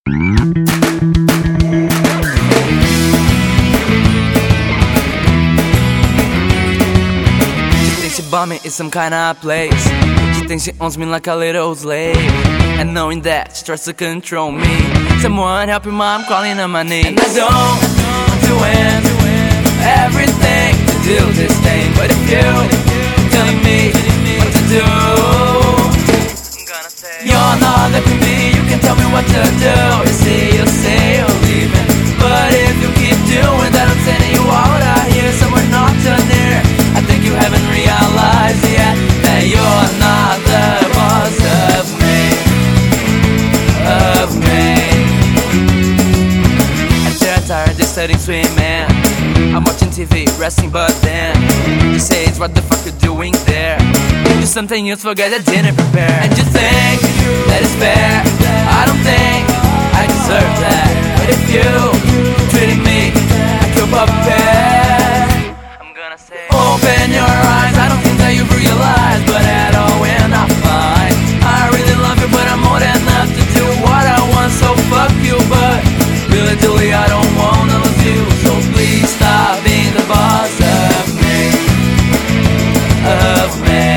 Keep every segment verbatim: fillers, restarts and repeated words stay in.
She bought me in some kind of place. She thinks she owns me like a little slave, and knowing that she tries to control me. Someone help me, mom, calling on my name. And I don't want to win everything to do this thing, but if you telling me what to do, I'm gonna say you're not the queen bee. You can tell me what to do. You say, you say you're leaving, but if you keep doing that, I'm sending you out out here somewhere not too near. I think you haven't realized yet that you're not the boss of me, of me. I'm tired of studying swimming. I'm watching T V, resting, but then you say, it's what the fuck you're doing there? Do something else, forget I didn't prepare. And you think that it's fair? I don't think I deserve that. But if you treating me like your puppet, open your eyes, I don't think that you've realized, but at all we're not fine. I really love you, but I'm more than enough to do what I want, so fuck you. But really, truly, I don't wanna lose you, so please stop being the boss of me, of me.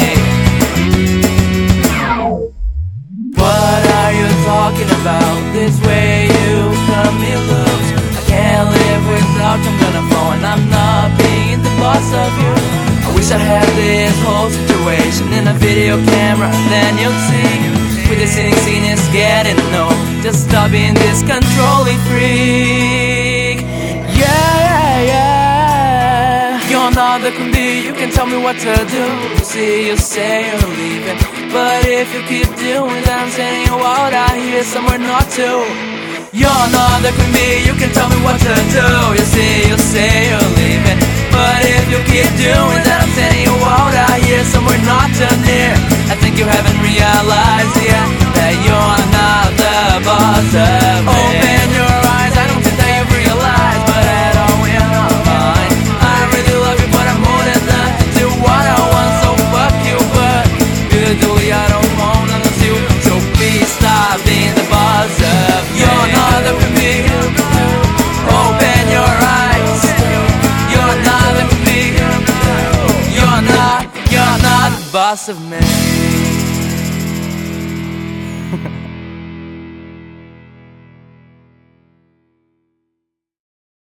What are you talking about? This way you cut me loose. I can't live without you, I'm gonna fall, and I'm not being the boss of you. I wish I had this whole situation in a video camera, then you'd see. With the sitting scene is getting no. Just stop being this controlling freak. Yeah, yeah, yeah. You're not the queen bee, you can tell me what to do. You see, you say you're leaving, but if you keep doing that, I'm sending you out out here somewhere not to. You're not the queen bee, you can tell me what to do. You see, you say you're leaving, but if you keep doing that, I'm sending you out out here somewhere not too near. I think you haven't realized yet that you're not the boss of me. Open your eyes, I don't think that you've realized, but at all we're not fine. I really love you, but I'm more than enough to do what I want, so fuck you. But really, I don't wanna lose you, so please stop being the boss of me. You're not the queen bee. Open your eyes. You're not the queen bee. You're not, you're not the boss of me.